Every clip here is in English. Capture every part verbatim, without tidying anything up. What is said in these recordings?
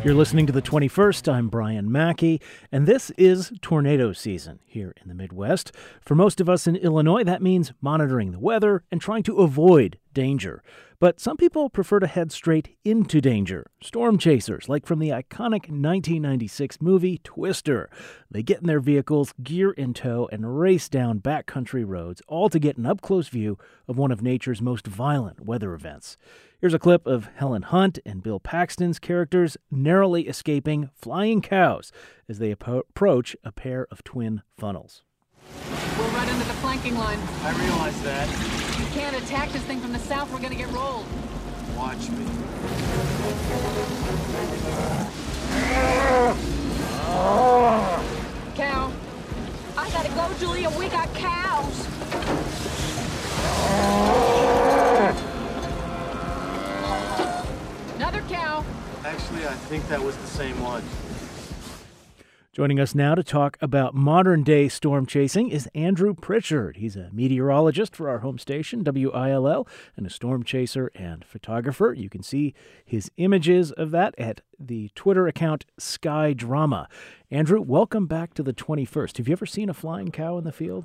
You're listening to the twenty-first. I'm Brian Mackey, and this is tornado season here in the Midwest. For most of us in Illinois, that means monitoring the weather and trying to avoid danger. But some people prefer to head straight into danger. Storm chasers, like from the iconic nineteen ninety-six movie Twister. They get in their vehicles, gear in tow, and race down backcountry roads, all to get an up-close view of one of nature's most violent weather events. Here's a clip of Helen Hunt and Bill Paxton's characters narrowly escaping flying cows as they ap- approach a pair of twin funnels. We're right under the flanking line. I realize that. You can't attack this thing from the south. We're going to get rolled. Watch me. Cow. I gotta go, Julia. We got cows. Another cow. Actually, I think that was the same one. Joining us now to talk about modern-day storm chasing is Andrew Pritchard. He's a meteorologist for our home station, W I L L, and a storm chaser and photographer. You can see his images of that at the Twitter account Sky Drama. Andrew, welcome back to the twenty-first. Have you ever seen a flying cow in the field?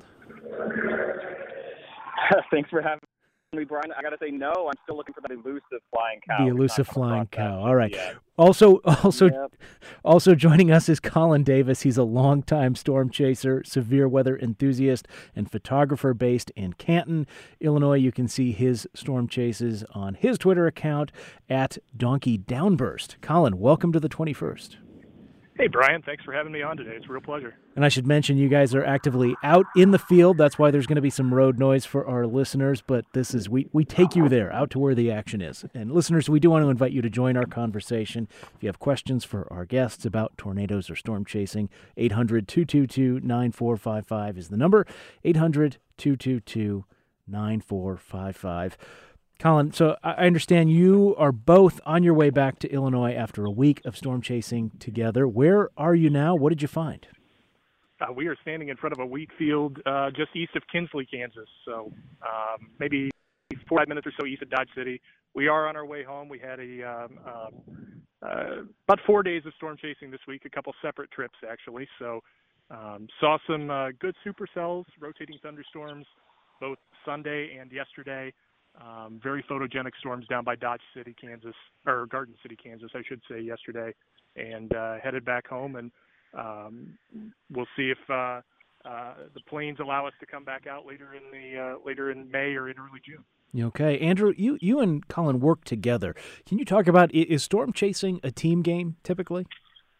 Thanks for having me, Brian. I got to say, no, I'm still looking for that elusive flying cow. The elusive flying cow. All right. Yet. Also, also, Yep. also joining us is Colin Davis. He's a longtime storm chaser, severe weather enthusiast, and photographer based in Canton, Illinois. You can see his storm chases on his Twitter account at Donkey Downburst. Colin, welcome to the twenty-first. Hey, Brian. Thanks for having me on today. It's a real pleasure. And I should mention you guys are actively out in the field. That's why there's going to be some road noise for our listeners. But this is, we, we take you there, out to where the action is. And listeners, we do want to invite you to join our conversation. If you have questions for our guests about tornadoes or storm chasing, eight hundred, two two two, nine four five five is the number. eight hundred, two two two, nine four five five. Colin, so I understand you are both on your way back to Illinois after a week of storm chasing together. Where are you now? What did you find? Uh, we are standing in front of a wheat field uh, just east of Kinsley, Kansas. So um, maybe five minutes or so east of Dodge City. We are on our way home. We had a um, um, uh, about four days of storm chasing this week, a couple separate trips actually. So um, saw some uh, good supercells, rotating thunderstorms, both Sunday and yesterday. Um, very photogenic storms down by Dodge City, Kansas, or Garden City, Kansas, I should say, yesterday, and uh, headed back home. And um, we'll see if uh, uh, the planes allow us to come back out later in the uh, later in May or in early June. Okay, Andrew, you you and Colin work together. Can you talk about, is storm chasing a team game typically?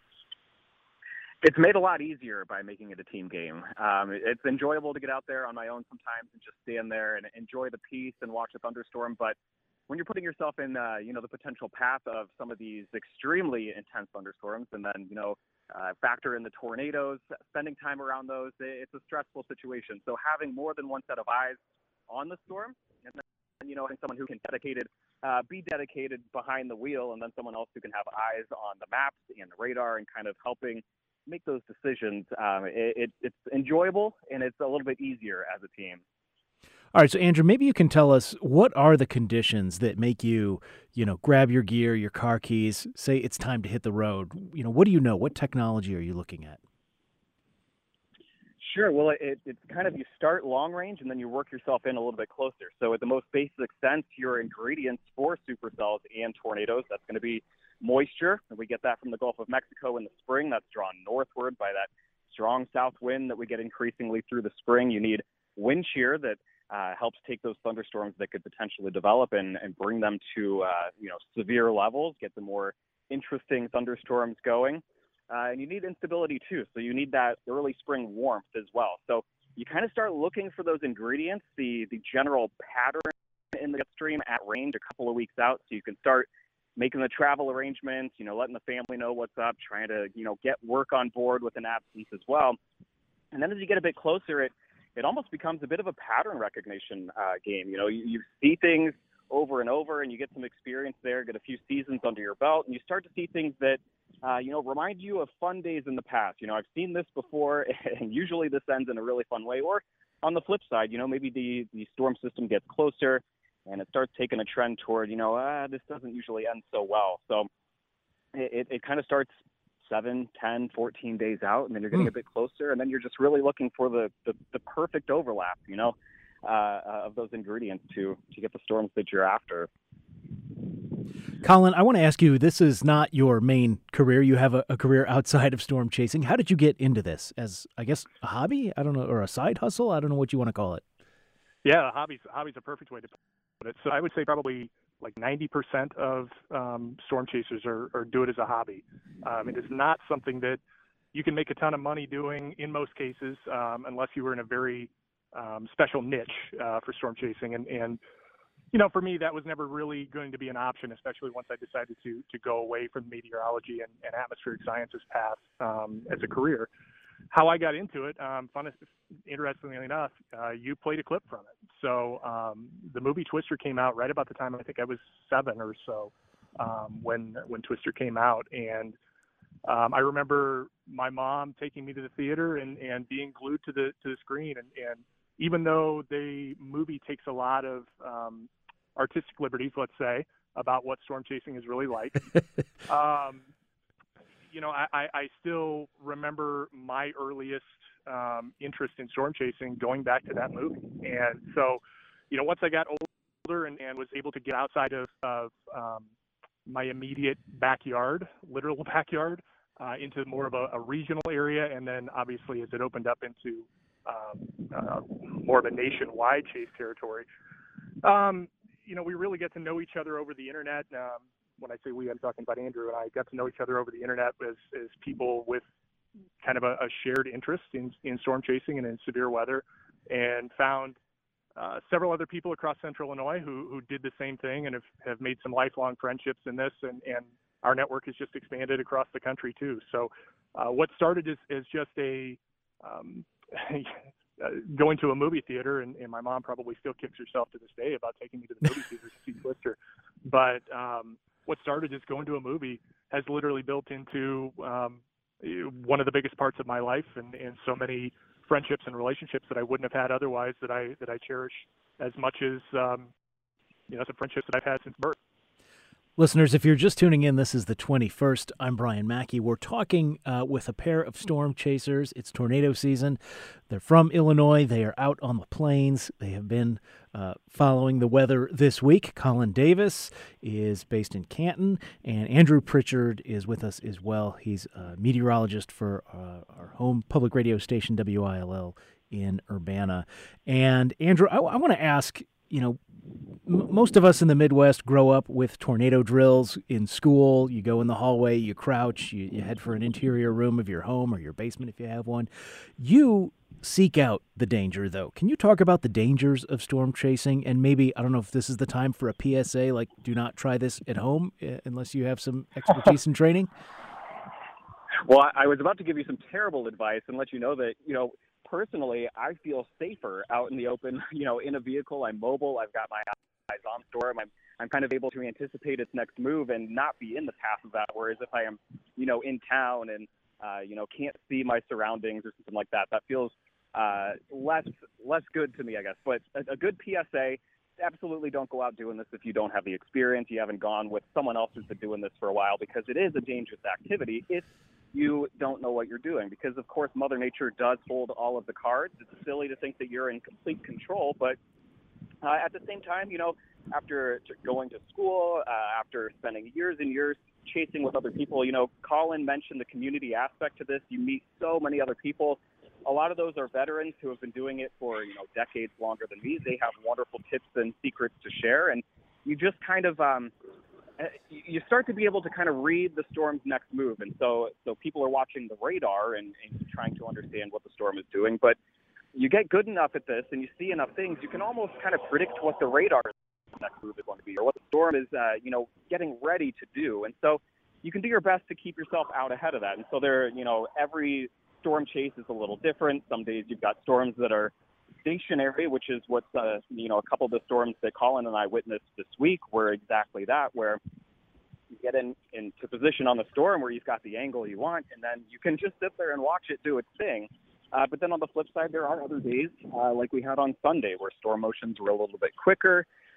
It's made a lot easier by making it a team game. Um, it's enjoyable to get out there on my own sometimes and just stand there and enjoy the peace and watch a thunderstorm. But when you're putting yourself in, uh, you know, the potential path of some of these extremely intense thunderstorms, and then, you know, uh, factor in the tornadoes, spending time around those, it's a stressful situation. So having more than one set of eyes on the storm, and then, you know, having someone who can dedicated, uh, be dedicated behind the wheel, and then someone else who can have eyes on the maps and the radar and kind of helping make those decisions, um, it, it, it's enjoyable and it's a little bit easier as a team. All right, so Andrew, maybe you can tell us, what are the conditions that make you, you know, grab your gear, your car keys, say it's time to hit the road? You know, what do you know? What technology are you looking at? Sure. Well, it, it's kind of, you start long range and then you work yourself in a little bit closer. So at the most basic sense, your ingredients for supercells and tornadoes, that's going to be moisture, and we get that from the Gulf of Mexico in the spring. That's drawn northward by that strong south wind that we get increasingly through the spring. You need wind shear that uh, helps take those thunderstorms that could potentially develop and, and bring them to uh, you know severe levels, get the more interesting thunderstorms going. Uh, and you need instability too, so you need that early spring warmth as well. So you kind of start looking for those ingredients, the the general pattern in the stream at range a couple of weeks out, so you can start making the travel arrangements, you know, letting the family know what's up, trying to, you know, get work on board with an absence as well. And then as you get a bit closer, it it almost becomes a bit of a pattern recognition uh, game. You know, you, you see things over and over, and you get some experience there, get a few seasons under your belt, and you start to see things that, uh, you know, remind you of fun days in the past. You know, I've seen this before, and usually this ends in a really fun way. Or on the flip side, you know, maybe the, the storm system gets closer, and it starts taking a trend toward, you know, ah, this doesn't usually end so well. So it, it kind of starts seven, ten, fourteen days out, and then you're getting mm. a bit closer, and then you're just really looking for the, the, the perfect overlap, you know, uh, of those ingredients to, to get the storms that you're after. Colin, I want to ask you, this is not your main career. You have a, a career outside of storm chasing. How did you get into this? As, I guess, a hobby? I don't know, or a side hustle? I don't know what you want to call it. Yeah, hobby's, hobby's a perfect way to put it. So I would say probably like ninety percent of um, storm chasers are, are do it as a hobby. Um, it is not something that you can make a ton of money doing in most cases, um, unless you were in a very um, special niche uh, for storm chasing. And, and you know, for me, that was never really going to be an option, especially once I decided to to go away from meteorology and, and atmospheric sciences path um, as a career. How I got into it, um, fun, interestingly enough, uh, you played a clip from it. So um, the movie Twister came out right about the time I think I was seven or so um, when when Twister came out, and um, I remember my mom taking me to the theater and, and being glued to the to the screen. And, and even though the movie takes a lot of um, artistic liberties, let's say, about what storm chasing is really like. um, you know, I, I still remember my earliest um, interest in storm chasing going back to that movie. And so, you know, once I got older and, and was able to get outside of, of um, my immediate backyard, literal backyard, uh, into more of a, a regional area, and then obviously as it opened up into um, uh, more of a nationwide chase territory, um, you know, we really get to know each other over the internet. Um, when I say we, I'm talking about Andrew and I got to know each other over the internet as, as people with kind of a, a shared interest in, in storm chasing and in severe weather, and found uh, several other people across central Illinois who, who did the same thing and have, have made some lifelong friendships in this. And, and our network has just expanded across the country too. So uh, what started as, as just a, um, Uh, going to a movie theater, and, and my mom probably still kicks herself to this day about taking me to the movie theater to see Twister. But um, what started as going to a movie has literally built into um, one of the biggest parts of my life, and, and so many friendships and relationships that I wouldn't have had otherwise that I that I cherish as much as um, you know, some friendships that I've had since birth. Listeners, if you're just tuning in, this is the twenty-first. I'm Brian Mackey. We're talking uh, with a pair of storm chasers. It's tornado season. They're from Illinois. They are out on the plains. They have been uh, following the weather this week. Colin Davis is based in Canton, and Andrew Pritchard is with us as well. He's a meteorologist for uh, our home public radio station, W I L L, in Urbana. And Andrew, I, I want to ask, you know, most of us in the Midwest grow up with tornado drills in school. You go in the hallway, you crouch, you, you head for an interior room of your home or your basement if you have one. You seek out the danger, though. Can you talk about the dangers of storm chasing? And maybe, I don't know if this is the time for a P S A, like do not try this at home uh, unless you have some expertise and training? Well, I was about to give you some terrible advice and let you know that, you know, personally, I feel safer out in the open, you know, in a vehicle. I'm mobile. I've got my eyes on storm. I'm, I'm kind of able to anticipate its next move and not be in the path of that. Whereas if I am, you know, in town and, uh, you know, can't see my surroundings or something like that, that feels uh, less less good to me, I guess. But a, a good P S A, absolutely don't go out doing this if you don't have the experience. You haven't gone with someone else who's been doing this for a while, because it is a dangerous activity if you don't know what you're doing, because of course Mother Nature does hold all of the cards. It's silly to think that you're in complete control, but uh, at the same time, you know, after going to school, uh, after spending years and years chasing with other people, you know, Colin mentioned the community aspect to this. You meet so many other people. A lot of those are veterans who have been doing it for, you know, decades longer than me. They have wonderful tips and secrets to share, and you just kind of um, you start to be able to kind of read the storm's next move. And so so people are watching the radar and, and trying to understand what the storm is doing. But you get good enough at this and you see enough things, you can almost kind of predict what the radar's next move is going to be, or what the storm is, uh, you know, getting ready to do. And so you can do your best to keep yourself out ahead of that. And so there, you know, every storm chase is a little different. Some days you've got storms that are stationary, which is what's, uh, you know, a couple of the storms that Colin and I witnessed this week were exactly that, where you get in into position on the storm where you've got the angle you want, and then you can just sit there and watch it do its thing. Uh, but then on the flip side, there are other days, uh, like we had on Sunday, where storm motions were a little bit quicker.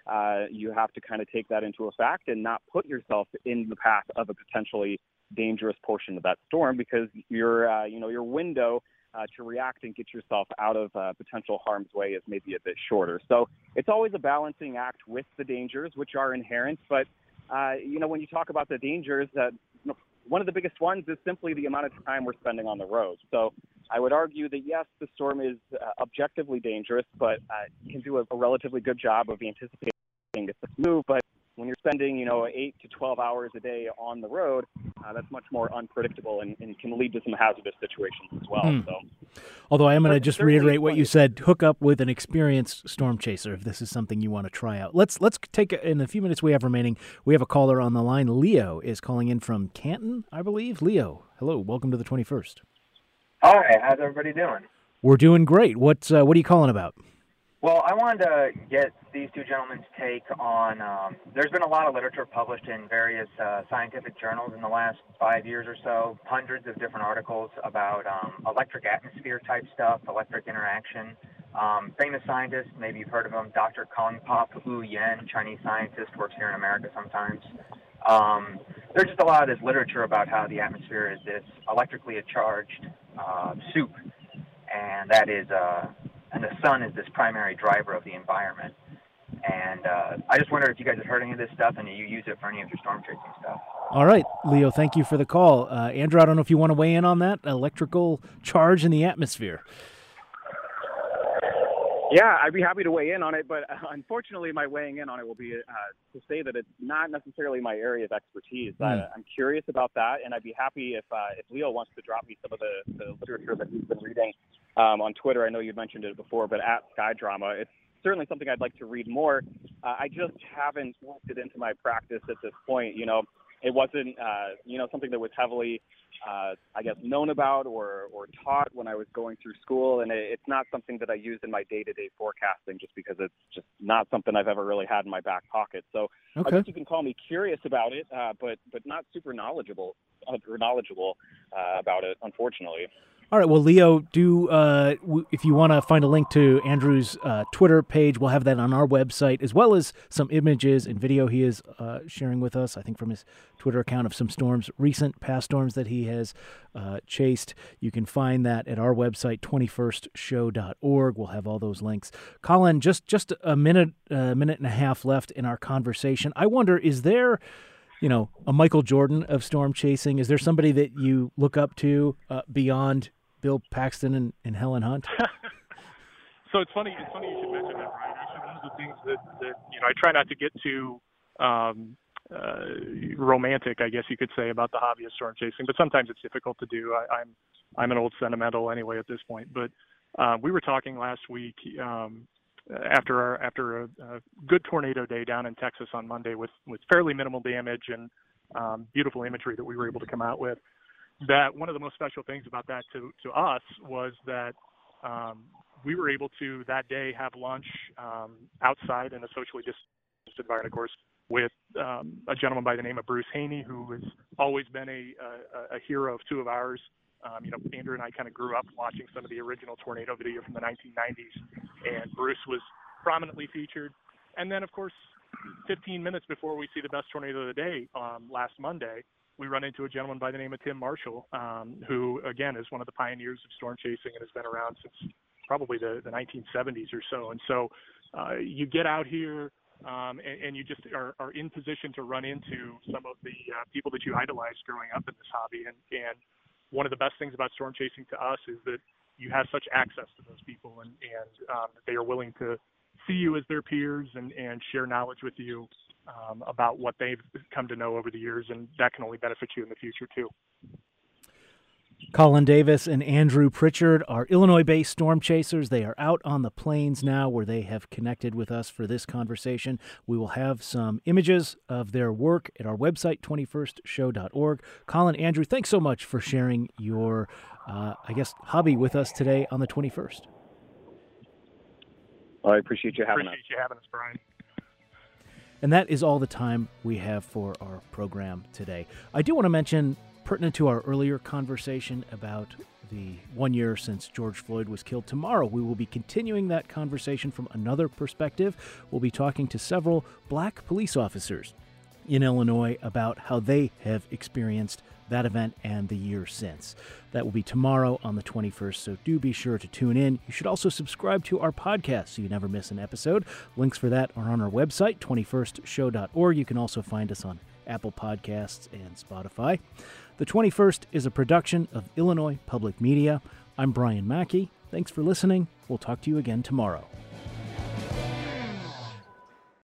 uh, you have to kind of take that into effect and not put yourself in the path of a potentially dangerous portion of that storm, because your, uh, you know, your window uh, to react and get yourself out of uh, potential harm's way is maybe a bit shorter. So it's always a balancing act with the dangers, which are inherent. But, uh, you know, when you talk about the dangers, uh, one of the biggest ones is simply the amount of time we're spending on the road. So I would argue that, yes, the storm is uh, objectively dangerous, but uh, you can do a, a relatively good job of anticipating its move. But when you're spending, you know, eight to twelve hours a day on the road, uh, that's much more unpredictable and, and can lead to some hazardous situations as well. Hmm. So, Although I am going to just certainly reiterate what plenty- you said, hook up with an experienced storm chaser if this is something you want to try out. Let's let's take, a, in the few minutes we have remaining, we have a caller on the line. Leo is calling in from Canton, I believe. Leo, hello, welcome to the twenty-first. Hi, how's everybody doing? We're doing great. What's, uh, what are you calling about? Well, I wanted to get these two gentlemen's take on, um, there's been a lot of literature published in various uh, scientific journals in the last five years or so, hundreds of different articles about um, electric atmosphere type stuff, electric interaction. Um, famous scientists, maybe you've heard of him, Doctor Kongpop Wu Yen, Chinese scientist, works here in America sometimes. Um, there's just a lot of this literature about how the atmosphere is this electrically charged uh, soup, and that is... Uh, and the sun is this primary driver of the environment. And uh, I just wondered if you guys had heard any of this stuff and you use it for any of your storm chasing stuff. All right, Leo, thank you for the call. Uh, Andrew, I don't know if you want to weigh in on that, electrical charge in the atmosphere. Yeah, I'd be happy to weigh in on it, but uh, unfortunately my weighing in on it will be uh, to say that it's not necessarily my area of expertise. Mm. I, I'm curious about that, and I'd be happy if uh, if Leo wants to drop me some of the, the literature that he's been reading um, on Twitter. I know you mentioned it before, but at Sky Drama. It's certainly something I'd like to read more. Uh, I just haven't worked it into my practice at this point. You know, it wasn't, uh, you know, something that was heavily, uh, I guess, known about or, or taught when I was going through school. And it, it's not something that I use in my day-to-day forecasting just because it's just not something I've ever really had in my back pocket. So Okay. I guess you can call me curious about it, uh, but, but not super knowledgeable, uh, or knowledgeable uh, about it, unfortunately. All right, well, Leo, do uh, w- if you want to find a link to Andrew's uh, Twitter page, we'll have that on our website, as well as some images and video he is uh, sharing with us, I think from his Twitter account, of some storms, recent past storms that he has uh, chased. You can find that at our website, twenty-first show dot org. We'll have all those links. Colin, just, just a minute, a minute and a half left in our conversation. I wonder, is there... you know, a Michael Jordan of storm chasing? Is there somebody that you look up to uh, beyond Bill Paxton and, and Helen Hunt? So it's funny. It's funny you should mention that, Brian. Actually, one of the things that, that you know, I try not to get too um, uh, romantic, I guess you could say, about the hobby of storm chasing, but sometimes it's difficult to do. I, I'm I'm an old sentimental anyway at this point. But uh, we were talking last week. Um, after our, after a, a good tornado day down in Texas on Monday with, with fairly minimal damage and um, beautiful imagery that we were able to come out with, that one of the most special things about that to, to us was that um, we were able to that day have lunch um, outside in a socially distanced environment, of course, with um, a gentleman by the name of Bruce Haney, who has always been a, a, a hero of two of ours. Um, you know, Andrew and I kind of grew up watching some of the original tornado video from the nineteen nineties, and Bruce was prominently featured. And then, of course, fifteen minutes before we see the best tornado of the day um, last Monday, we run into a gentleman by the name of Tim Marshall, um, who, again, is one of the pioneers of storm chasing and has been around since probably the, the nineteen seventies or so. And so uh, you get out here um, and, and you just are, are in position to run into some of the uh, people that you idolized growing up in this hobby. And, and one of the best things about storm chasing to us is that you have such access to those people, and, and um, they are willing to see you as their peers and, and share knowledge with you um, about what they've come to know over the years, and that can only benefit you in the future too. Colin Davis and Andrew Pritchard are Illinois-based storm chasers. They are out on the plains now where they have connected with us for this conversation. We will have some images of their work at our website, twenty-first show dot org. Colin, Andrew, thanks so much for sharing your, uh, I guess, hobby with us today on the twenty-first. Well, I appreciate you having Appreciate us. you having us, Brian. And that is all the time we have for our program today. I do want to mention, pertinent to our earlier conversation about the one year since George Floyd was killed. Tomorrow, we will be continuing that conversation from another perspective. We'll be talking to several black police officers in Illinois about how they have experienced that event and the year since. That will be tomorrow on the twenty-first, so do be sure to tune in. You should also subscribe to our podcast so you never miss an episode. Links for that are on our website, twenty-first show dot org. You can also find us on Apple Podcasts and Spotify. The twenty-first is a production of Illinois Public Media. I'm Brian Mackey. Thanks for listening. We'll talk to you again tomorrow.